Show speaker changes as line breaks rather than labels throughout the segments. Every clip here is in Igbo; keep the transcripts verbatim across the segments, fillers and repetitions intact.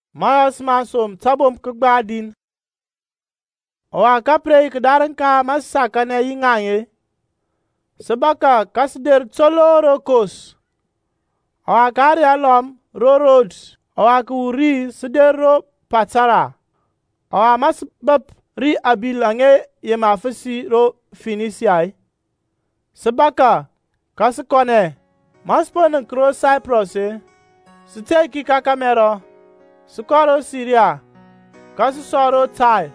Mas masom tabom kegbadin. Owa kapre kedaran ka masakane yinganye. Sebaka kasder tsoloro kos. Owa kari alom ro roads. Owa kuri sedero patara. Owa masbab ri abilange yemafisi ro finisiai. Sebaka kasikone maspon kro Cyprus e. Siteki kakamero. Sukoro Syria. Kasusoro Tai.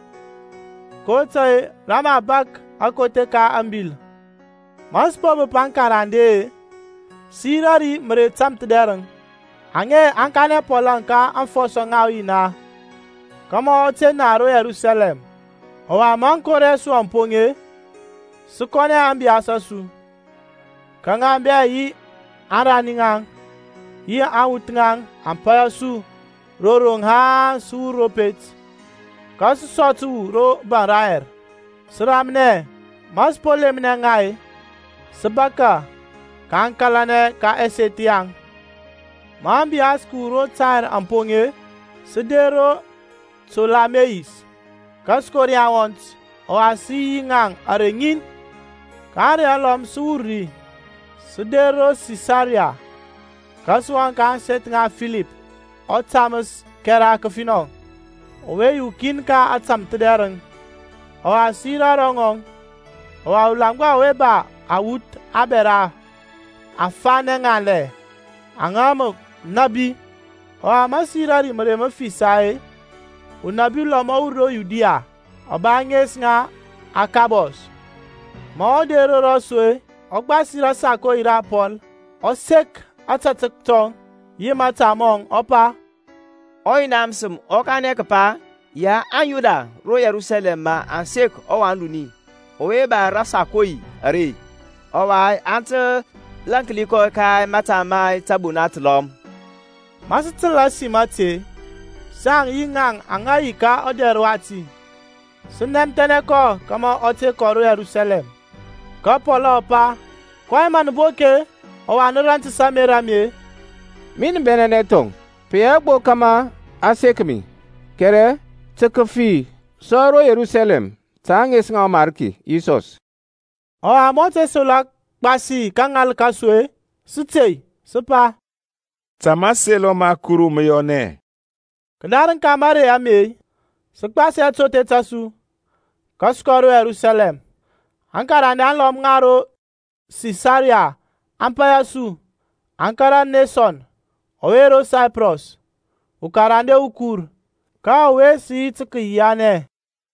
Kote rama bak akote ka ambil. Maspo bepankarande. Sirari mere tamtedereng. Ange ankane polanka anfoso ngawina. Kama ote naro Jerusalem. Owa mankore su amponge. Sukone ambia sasu. Kanga ambia yi araningang. Yi awutngang ampaya su. Rorong ha su ropet. Kasu sotu ro baraer. Seramne. Mas polemne ngai. Sebaka. Kankalane ka esetiang. Mambi asku ro tair amponge. Sedero Ptolemeis. Kaskoriawont. O asi ngang arengin. Kare alom suri. Sedero Caesarea. Kasuan kan set nga Philip. O Thomas kera kefino. Owe yukin ka atam tedereng. O asira rongong. O aulangwa weba awut abera. Afane ngale. Angamuk nabi. O amasira ri mere mafisae. O nabi lomo uro Yudia. O banges nga akabos. Ma o dero roswe. O basira sako ira Paul. O sek atatektong. Yimata mong opa.
Oy namsum okane kapa ya anyuda ro Jerusalem ma ansek owanluni. Owe ba rasa koi are. Owa ante lankliko kai mata mai tabunat lom.
Masitla simate. Sang yingang angayika oderwati. Sunem teneko kama ote ko ro Jerusalem. Ko polo opa. Kwa man boke owa nuranti sameramie.
Min benenetong, piyagbo kama asekmi, kere tsekefi, soro Jerusalem, tanges nga marki, Isos.
O amote solak basi kangal kaswe, sutei, sepa.
Tamaselo makuru meyone.
Kedaran kamare ame, sekpasi atote tasu, kaskoro Jerusalem. Ankara nalom ngaro Caesarea, ampayasu, Ankara Nason. Owero Cyprus. Ukarande ukur. Ka owe si tiki yane.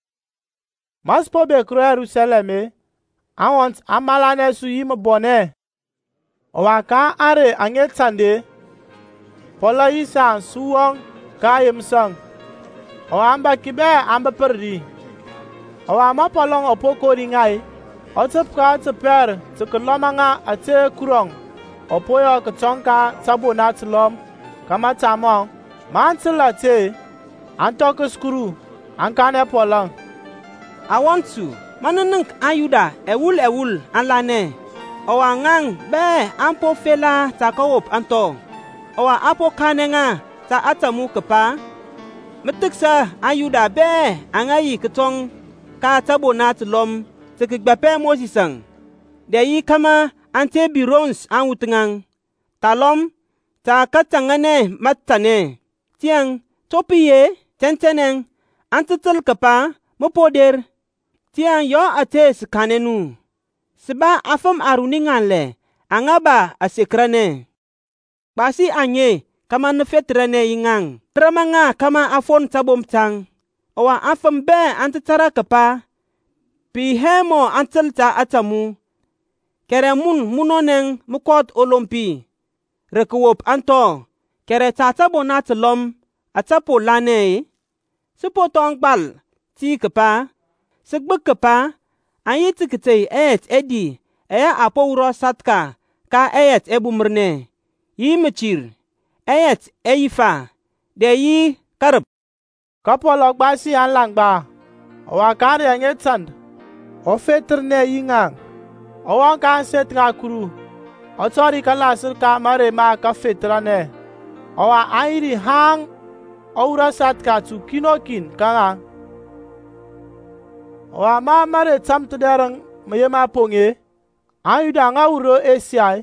Maspo be kro Jerusalem. Awant amalane su yim bone. Owaka are angetande. Pola isan suwong ka yimsang. Owamba kibe amba perdi. Owama polong opoko ringai. Otep ka teper tekelomanga ate kurong. Opoyo ketonka tabonat lom kama tamong mantila te antok skuru ankane polang.
I want to mananunk ayuda ewul ewul alane owa ngang be ampo fela takawop anto owa apo kanenga ta atamu kepa metiksa ayuda be angayi ketong ka tabonat lom tekigbape mosisang deyi kama ante birons an wutengang. Talom, ta katangane matane. Tiang, topiye, tenteneng, antetel kapa, mopoder. Tiang yo ate sekanenu. Seba afam aruningan le, angaba asekrane. Basi anye, kama nefetrane ingang. Tramanga kama afon tabom tang. Owa afam be antetara kapa. Pihemo antel ta atamu. Kere mun munoneng mukot olompi. Rekuwop anto. Kere tata bonat lom. Atapo lane. Sipo tong bal. Ti kepa. Segbek kepa. Anyi tikite eyet edi. Eya apo uro satka. Ka eyet ebu merne. Yi mechir. Eyet eyifa. De yi karep.
Kapolok basi an langba. Wakari angetand. Ofetrne yingang. Owan kan set nga kuru. Otori kala sir ka mare ma ka fetrane. Owa airi hang owura sat ka tu kinokin kanga. Wa ma mare tam tederang mayema ponge. Ayuda nga uro esiai.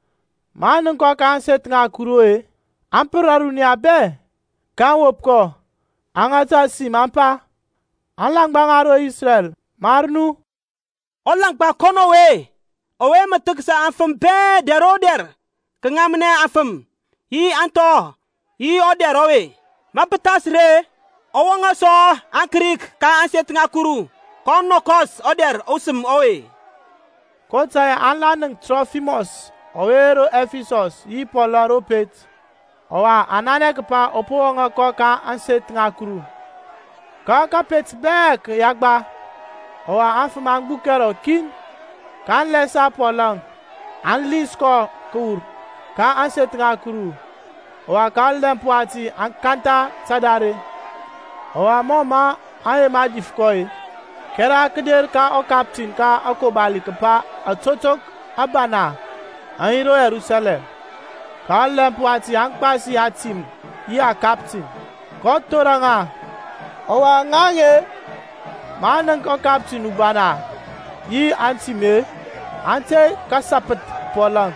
Manin ko kan set nga kuroe. Amperaru ni abe. Kan wopko. Angata si mampa. Anlang bangaro Israel. Marnu.
Olang ba kono we. Owe matuk sa afem be deroder. Kengamne afem. Yi anto. Yi oder owe. Mapetas re. Owanga so ankrik ka anset nga kuru. Kono kos oder usum owe.
Kota anla ng Trophimus. Owero Ephesus. Yi polaro pet. Owa anane kpa opo nga ko ka anset nga kuru. Ka ka pet bek yagba. Owa afman bukero kin. Kan lesa polang. An lisko kur. Ka anset nga kuru. Owa kan lempuati an kanta sadare. Owa moma aye majifkoi. Kera keder ka o captain ka ako bali kapa atotok abana. Aniro Jerusalem. Ka lempuati an pasi hatim. Ya captain. Ko toranga. Owa ngange. Manang ko captain ubana. Yi antime. Ante kasapet polang.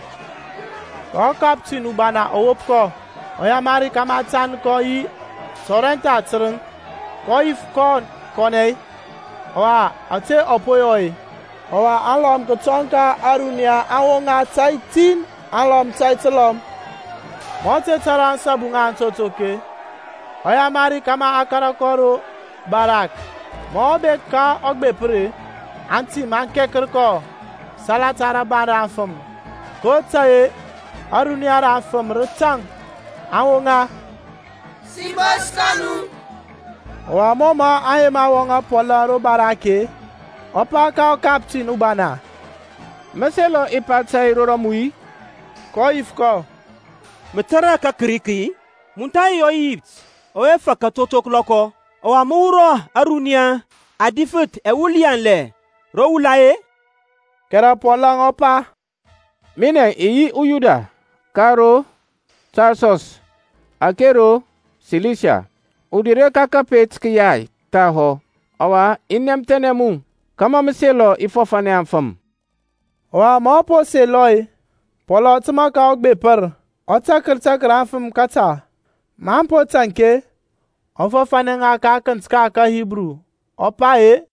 Ko captain ubana owopko. Oya mari kamatan ko yi. Sorenta tsrung. Ko if kon konei. Owa ate opoyoi. Owa alom kotonka arunia awonga taitin. Alom taitelom. Monte taran sabunga totoke. Oya mari kama akara koro barak. Mobe ka ogbe pre. Anti manke kerko. Salatara barafum. Kotaye. Arunia rafum retang. Awonga.
Sibas kanu.
Wa moma ayema wonga polaro barake. Opa ka o captain ubana.
Meselo ipatsai roramui.
Ko ifko.
Metara ka kriki. Muntai yo Egypt. Owe faka totok loko. Owa muro arunia. Adifut e wulian le. Ro ulaye.
Kera polang opa.
Mine iyi uyuda. Karo. Tarsos. Akero. Cilicia. Udire kaka pet kiyai. Taho. Awa inem tenemu. Kama meselo ifofane amfam.
Wa mopo se loy. Polo tuma ka ogbe per. Otakir takir amfam kata. Mampo tanke. Ofofane nga ka kanska ka Hebrew. Opa e.